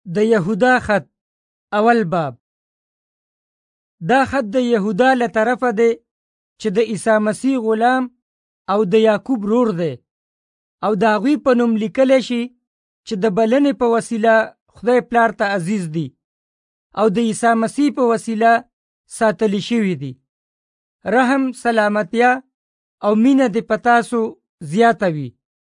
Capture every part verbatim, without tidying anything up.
د یهودا خط اول باب. دا خط د یهودا له طرفه دی چې د عیسی مسیح غلام او د یعقوب رور دی او د هغوی په نوم لیکلی شي چې د بلنې په وسیله خدای پلار ته عزیز دي او د عیسی مسیح په وسیله ساتلی شوي دي. رحم، سلامتیا او مینه دې په تاسو زیاته وي.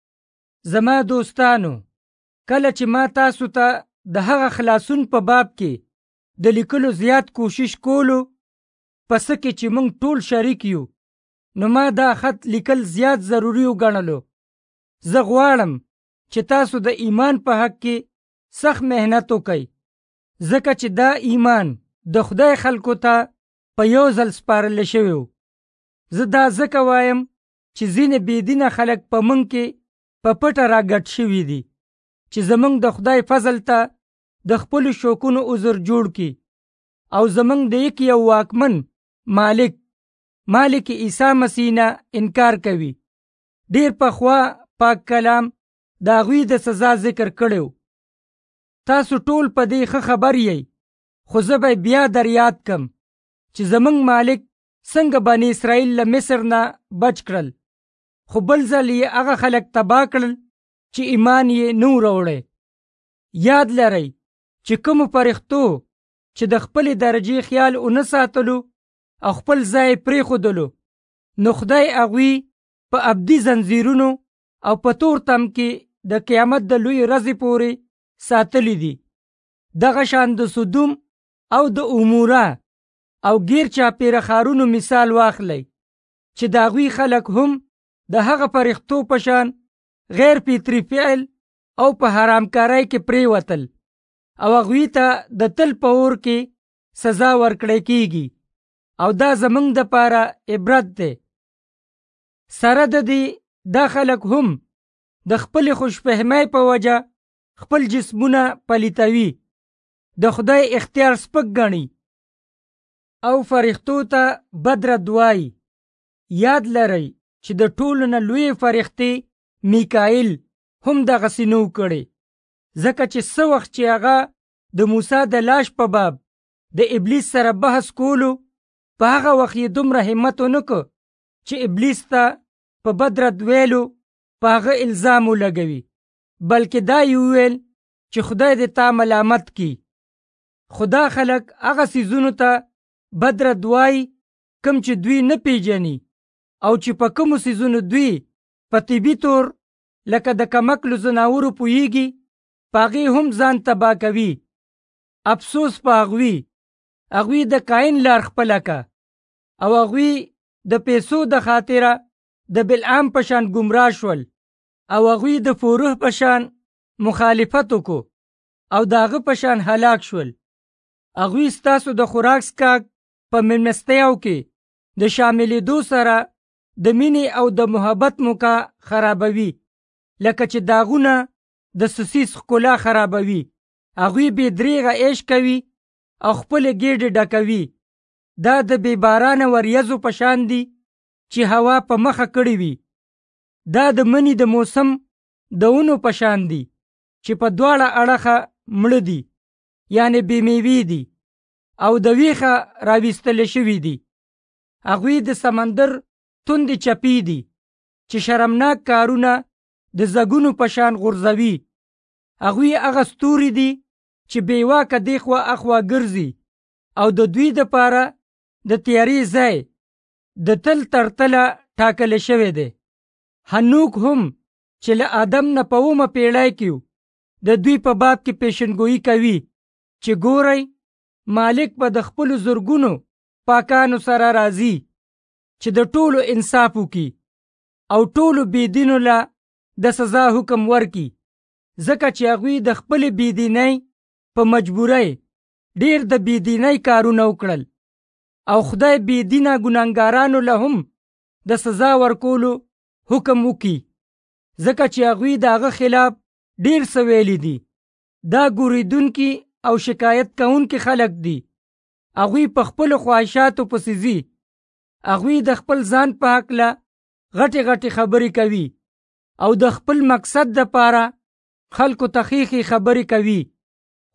زما دوستانو، کله چې ما تاسو ته د هغه خلاصون په باب کې د لیکلو زیات کوشش کولو په څه کې چې موږ ټول شریک یو، نو ما دا خط لیکل زیات ضروري وګڼلو. زه غواړم چې تاسو د ایمان په حق کې سخت محنت وکئ، ځکه چې دا ایمان د خدای خلکو ته په یو ځل سپارل شوی و. زه دا ځکه وایم چې ځینې بېدینه خلک په موږ کې په پټه راګډ شوي دي چې زموږ د خدای فضل ته د خپلو شوقونو عذر جوړ کړي او زموږ د یک یو واکمن مالک مالک عیسی مسیح نه انکار کوي. ډیر پخوا پاک کلام د هغوی د سزا ذکر کړی و. تاسو ټول په دې ښه خبر یئ، خو زه به بیا در یاد کم چې زموږ مالک څنګه بني اسرائیل له مصر نه بچ کړل، خو بل ځل یې هغه خلک تباه کړل چې ایمان یې نه و راوړی. یاد لرئ چې کومو فرښتو چې د خپلې درجې خیال ونه ساتلو او خپل ځای پرېښودلو، نو خدای هغوی په ابدي زنځیرونو او په تور تم کې د قیامت د لوی ورځې پورې ساتلی دي. دغه شان د سودوم او د عموره او غیر چاپېره ښارونو مثال واخلئ چې د هغوی خلک هم د هغه فرښتو په شان غیر فطري فعل او په حرامکارۍ کې پرېوتل او هغوی ته د تل په اور کې سزا ورکړی کیږي، او دا زموږ دپاره عبرت دی. سره د دې دا خلک هم د خپلې خوشفهمۍ په وجه خپل جسمونه پلیتوي، د خدای اختیار سپک ګڼي او فرښتو ته بد رد وایي. یاد لرئ چې د ټولو نه لویې فرښتې میکائیل هم دغسې نه و کړی، ځکه چې څه وخت چې هغه د موسی د لاش په باب د ابلیس سره بحث کولو، په هغه وخت یې دومره همت ونه که چې ابلیس ته په بد رد ویلو په هغه الزام ولګوي، بلکې دا یې وویل چې خدای دې تا ملامت کړي. خدا خلک هغه څیزونو ته بد رد وایي کوم چې دوی نه پیژني، او چې په کومو څیزونو دوی په طبي طور لکه د کمکلو ځناورو پوهیږي، په هغې هم ځان تباه کوي. افسوس په هغوی هغوی د قاین لار خپله که او هغوی د پیسو د خاطره د بلعام په شان ګمراه شول او هغوی د فوروح په شان مخالفت وکړو او د هغه په شان هلاک شول. هغوی ستاسو د خوراک څښاک په مېلمستیاو کې د شاملېدو سره د مینې او د محبت موقع خرابوي، لکه چې داغونه د سسیس ښکلا خرابوي. هغوی بې دریغه عیش کوي او خپلې ګېډې ډکوي. دا د بې بارانه وریځو په شان دي چې هوا په مخه کړې وي. دا د مني د موسم د ونو په شان دي چې په دواړه اړخه مړه دي، یعنې بې میوې دي او د ویښه راویستلی شوي دي. هغوی د سمندر توندې چپې دي چې شرمناک کارونه د زګونو په شان غورځوي. هغوی هغه ستوري دي چې بې واکه دېخوا اخوا ګرځي او د دوی دپاره د تیارې ځای د تل تر تله ټاکلی شوی دی. هنوک هم چې له آدم نه په اومه پیړۍ کې د دوی په باب کې پیشنګویي کوي چې ګورئ، مالک به د خپلو زرګونو پاکانو سره راځي چې د ټولو انصاف وکړي او ټولو بېدینو له د سزا حکم ورکړي، ځکه چې هغوی د خپلې بېدینۍ په مجبورۍ ډېر د بېدینۍ کارونه وکړل او خدای بېدینه ګناهګارانو له هم د سزا ورکولو حکم وکړي، ځکه چې هغوی د هغه خلاف ډېر څه ویلي دي. دا ګورېدونکي او شکایت کوونکي خلک دي. هغوی په خپلو خواهشاتو پسې ځي. هغوی د خپل ځان په هکله غټې غټې خبرې کوي او د خپل مقصد دپاره خلکو ته ښې ښې خبرې کوي،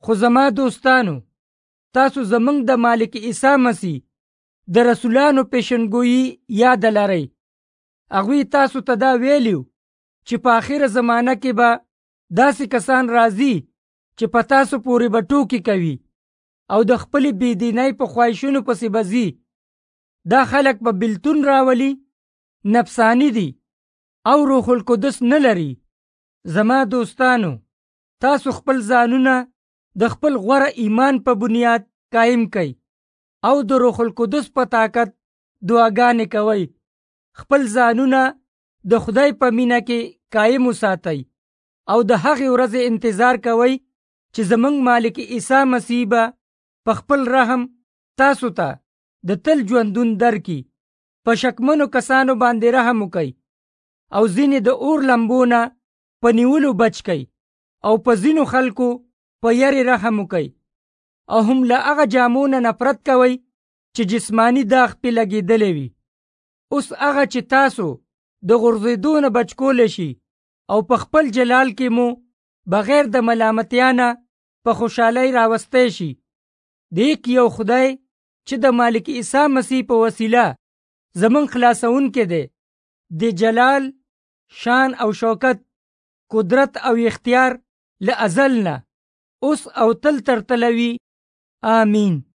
خو زما دوستانو، تاسو زمونږ د مالک عیسی مسیح د رسولانو پیشنګویي یاد لرئ. هغوی تاسو ته دا ویلیو چې په آخره زمانه کې به داسې کسان راځي چې په تاسو پورې به ټوکې کوي او د خپلې بېدینۍ په خواهشونو پسې به ځي. دا خلک به بلتون راولي، نفسانی دي او روح القدس نه لري. زما دوستانو، تاسو خپل ځانونه د خپل غوره ایمان په بنیاد قائم کئ او د روح القدس په طاقت دعاګانې کوئ. خپل ځانونه د خدای په مینه کې قائم وساتئ او د هغې ورځې انتظار کوئ چې زمونږ مالک عیسی مسیح به په خپل رحم تاسو ته د تل ژوندون درکړي. په شکمنو کسانو باندې رحم وکئ او ځینې د اور لمبو نه په نیولو بچ کئ او په ځینو خلکو په یاري رحم وکئ او هم له هغه جامو نه نفرت کوئ چې جسمانی داغ پې لګېدلی وي. اوس هغه چې تاسو د غورځېدو نه بچ کولی شي او په خپل جلال کې مو بغیر د ملامتیا نه په خوشحالۍ راوستی شي. د یک یو خدای چې د مالک عیسی مسیح په وسیله زمون خلاصونکی دی، د جلال، شان او شوکت، قدرت او اختیار له ازل نه اوس او تل تر تله وي. آمین.